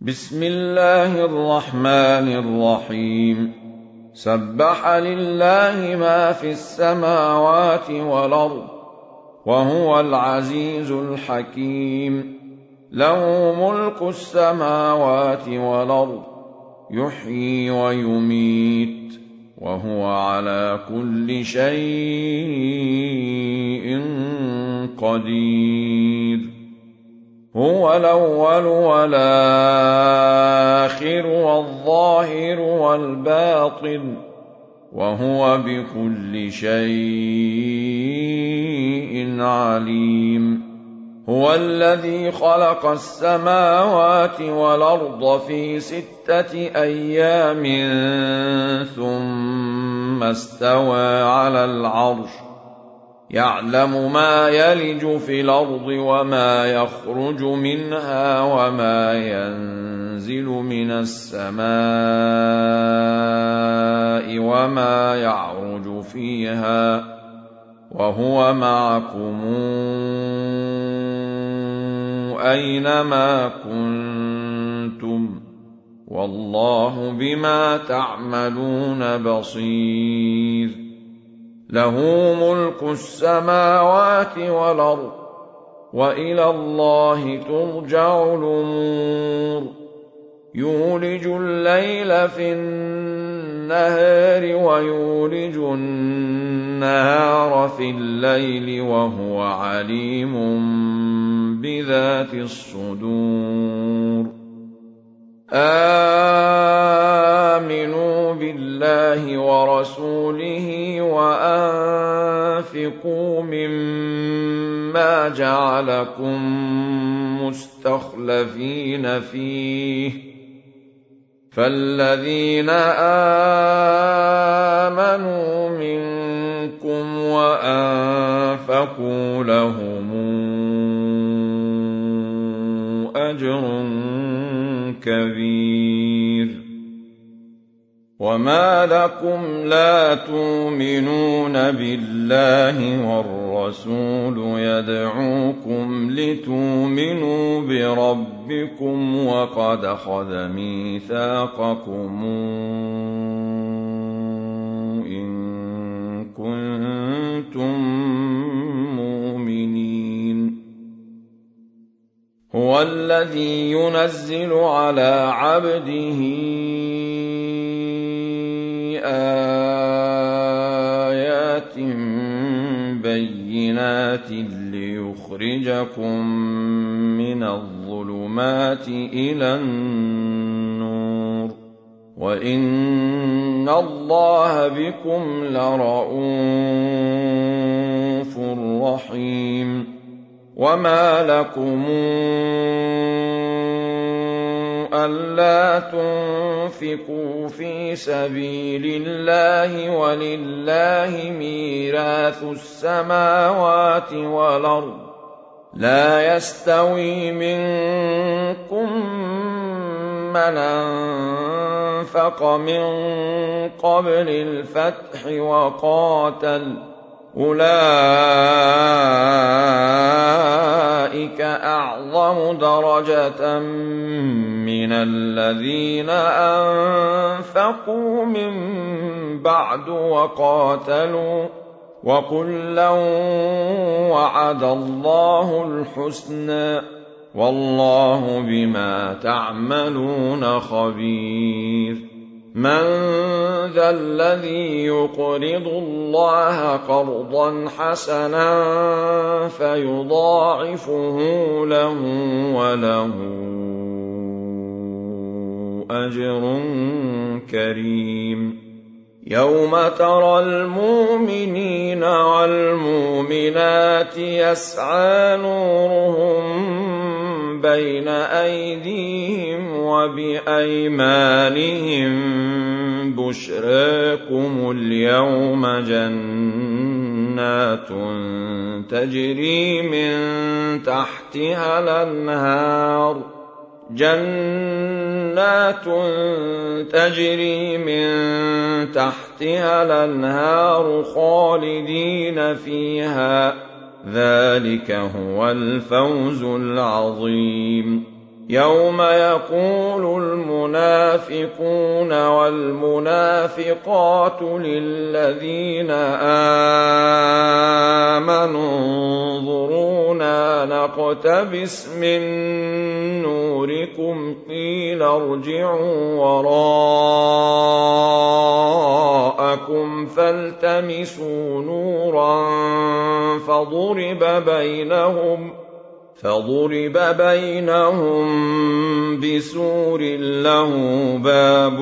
بسم الله الرحمن الرحيم. سبح لله ما في السماوات والأرض وهو العزيز الحكيم. له ملك السماوات والأرض يحيي ويميت وهو على كل شيء قدير. هو الأول والآخر والظاهر والباطن وهو بكل شيء عليم. هو الذي خلق السماوات والأرض في 6 أيام ثم استوى على العرش، يعلم ما يلج في الأرض وما يخرج منها وما ينزل من السماء وما يعرج فيها، وهو معكم أينما كنتم، والله بما تعملون بصير. له ملك السماوات والأرض وإلى الله ترجع الأمور. يولج الليل في النهار ويولج النهار في الليل وهو عليم بذات الصدور. آمنوا بالله ورسوله وأنفقوا مما جعلكم مستخلفين فيه، فالذين آمنوا منكم وأنفقوا لهم أجر كبير. وما لكم لا تؤمنون بالله والرسول يدعوكم لتؤمنوا بربكم وقد أخذ ميثاقكم إن كنتم مؤمنين. هو الذي ينزل على عبده آيات بينات ليخرجكم من الظلمات إلى النور، وإن الله بكم لرءوف رحيم. وما لكم ألا تنفقوا في سبيل الله ولله ميراث السماوات والأرض، لا يستوي منكم من أنفق من قبل الفتح وقاتل، أولئك أعظم درجة من الذين أنفقوا من بعد وقاتلوا، وكلا وعد الله الحسنى، والله بما تعملون خبير. من ذا الذي يقرض الله قرضا حسنا فيضاعفه له وله أجر كريم. يوم ترى المؤمنين والمؤمنات يسعى نورهم بين أيديهم وبأيمانهم بشراكم اليوم جنات تجري من تحتها الأنهار خالدين فيها، ذلك هو الفوز العظيم. يوم يقول المنافقون والمنافقات للذين آمنوا انظرونا نقتبس من نوركم قيل ارجعوا وراءكم فالتمسوا نورا فضرب بينهم بسور له باب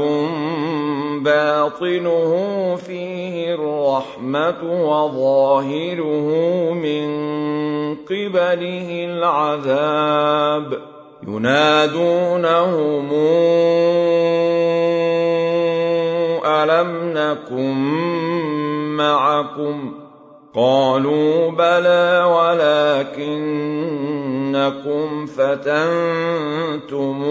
باطنه فيه الرحمة وظاهره من قبله العذاب ينادونهم ألم نكن معكم قالوا بلى ولكنكم فتنتم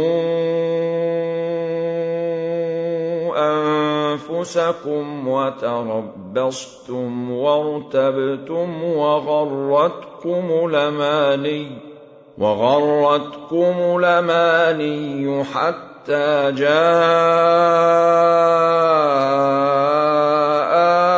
أنفسكم وتربصتم وارتبتم وغرتكم الأماني حتى جاء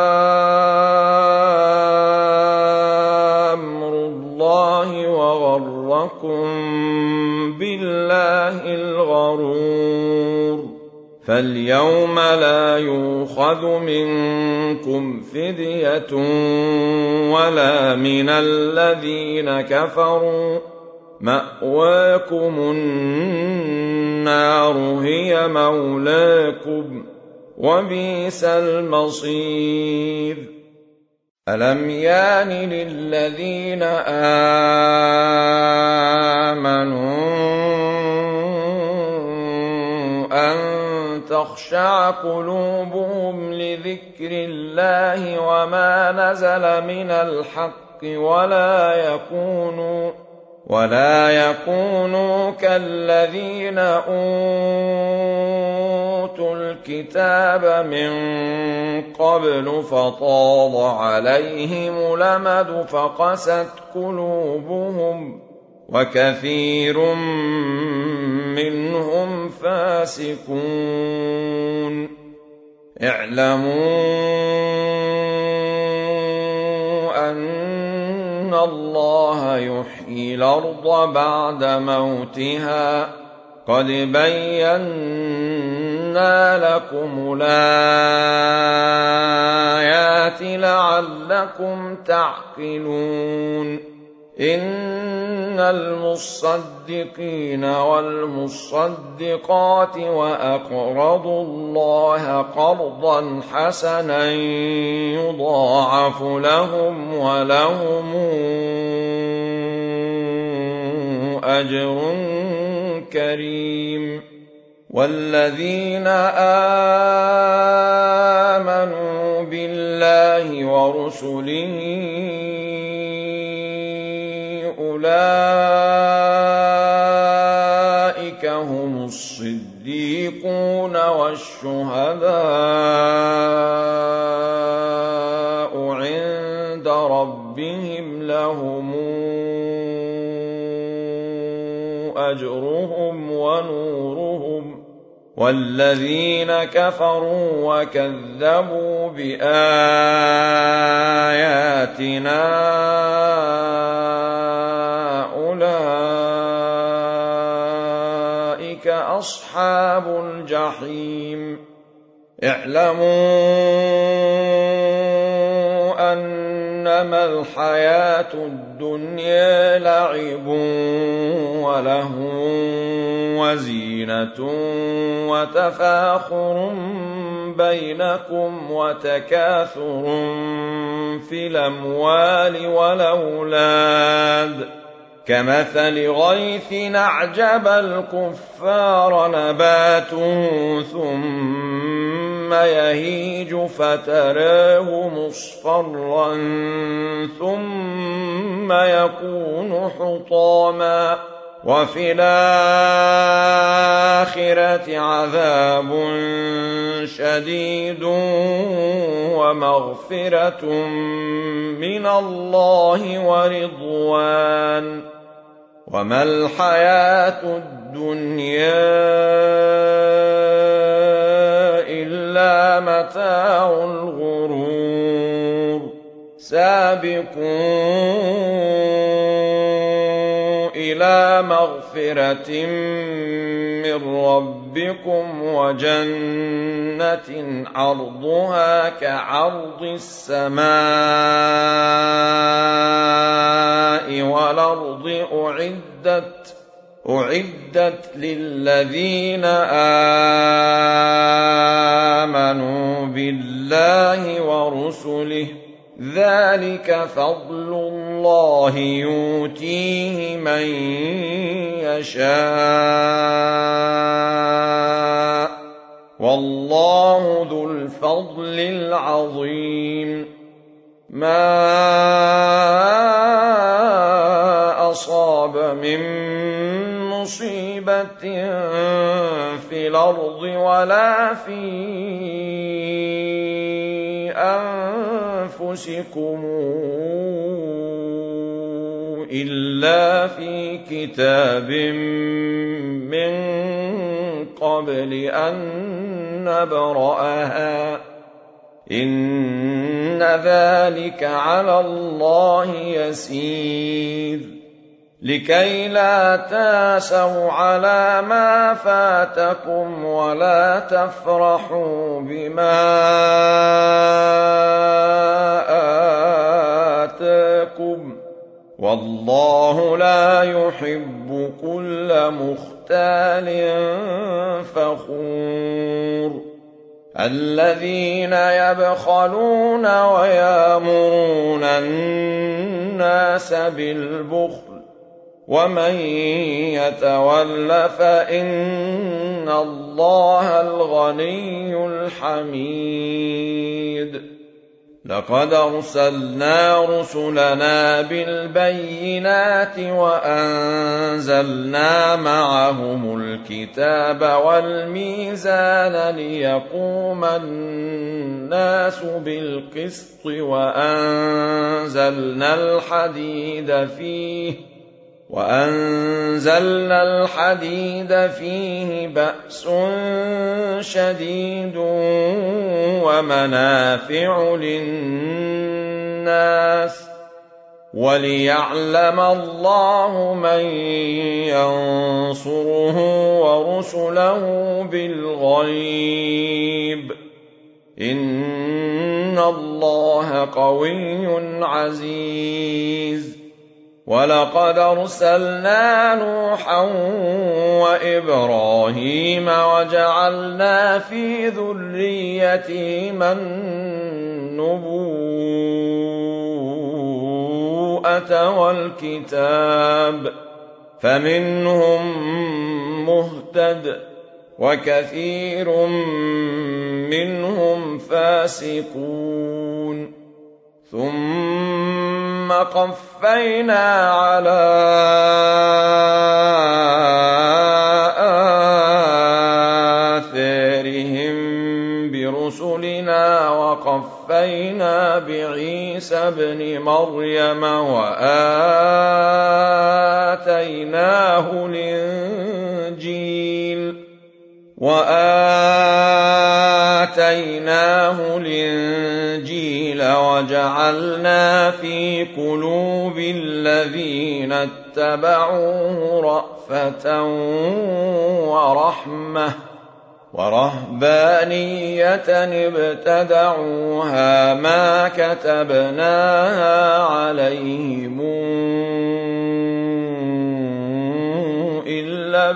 بالله الغرور فاليوم لا يؤخذ منكم فدية ولا من الذين كفروا مأواكم النار هي مولاكم وبئس المصير ألم يان للذين آمنوا أن تخشع قلوبهم لذكر الله وما نزل من الحق ولا يكونوا كالذين أوتوا الكتاب من قبل فطال عليهم الأمد فقست قلوبهم وكثير منهم فاسقون اعلموا أن الله يحيي الأرض بعد موتها قد بينا لكم الآيات لعلكم تعقلون إن المصدقين والمصدقات وأقرضوا الله قرضا حسنا يضاعف لهم ولهم أجر كريم والذين آمنوا بالله ورسله أولئك هم الصديقون والشهداء عند ربهم لهم أجرهم ونورهم والذين كفروا وكذبوا بآياتنا أولئك أصحاب الجحيم اعلموا أنما الحياة الدنيا لعب ولهو وزينة وتفاخر بينكم وتكاثر في الأموال والأولاد كمثل غيث أعجب الكفار نباته ثم يهيج فتراه مصفرا ثم يكون حطاما وفي الآخرة عذاب شديد ومغفرة من الله ورضوان وما الحياة الدنيا إلا متاع الغرور سابقوا إلى مغفرة من ربكم وجنة عرضها كعرض السماء والأرض أعدت للذين آمنوا بالله ورسله ذلك فضل الله يؤتيه من يشاء والله ذو الفضل العظيم ما أصاب من مصيبة في الأرض ولا في أنفسكم إلا في كتاب من قبل أن نبرأها إن ذلك على الله يسير لكي لا تاسوا على ما فاتكم ولا تفرحوا بما آتاكم والله لا يحب كل مختال فخور الذين يبخلون ويأمرون الناس بالبخل ومن يتول فإن الله الغني الحميد لقد أرسلنا رسلنا بالبينات وأنزلنا معهم الكتاب والميزان ليقوم الناس بالقسط وأنزلنا الحديد فيه بأس شديد ومنافع للناس وليعلم الله من ينصره ورسله بالغيب إن الله قوي عزيز ولقد أرسلنا نوحا وإبراهيم وجعلنا في ذريتهما النبوءة والكتاب فمنهم مهتد وكثير منهم فاسقون ثم قفينا على آثارهم برسلنا وقفينا بعيسى ابن مريم وآتيناه الإنجيل وجعلنا في قلوب الذين اتبعوه رأفة ورحمة ورهبانية ابتدعوها ما كتبناها عليهم إلا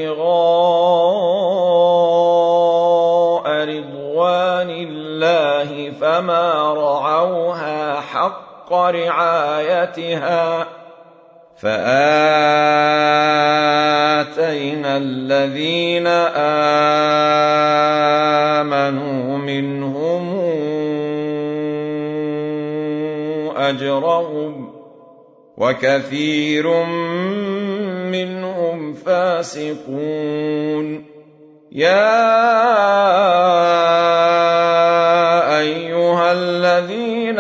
ابتغاء رضوان الله فما رعوها حق رعايتها فآتينا الذين آمنوا منهم أجرهم وكثير منهم فاسقون يا أيها الذين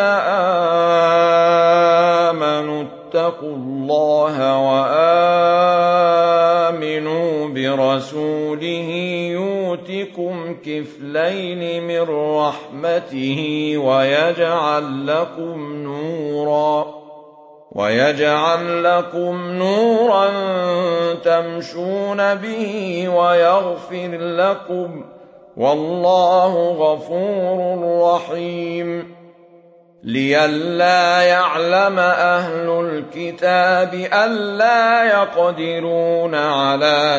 آمنوا اتقوا الله وآمنوا يؤتكم كفلين من رحمته ويجعل لكم نورا تمشون به ويغفر لكم، والله غفور رحيم. لئلا يعلم أهل الكتاب ألا يقدرون على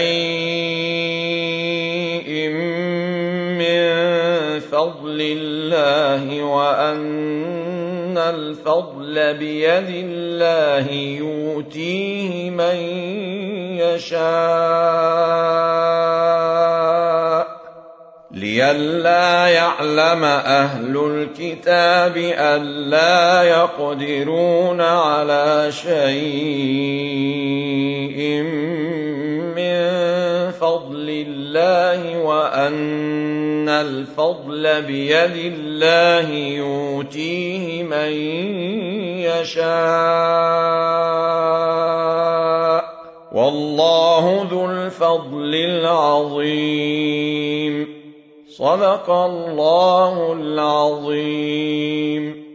شيء من فضل الله وأن الفضل بيد الله يؤتيه من يشاء. لئلا يعلم أهل الكتاب ألا يقدرون على شيء من فضل الله وأن الفضل بيد الله يؤتيه من يشاء، والله ذو الفضل العظيم. صدق الله العظيم.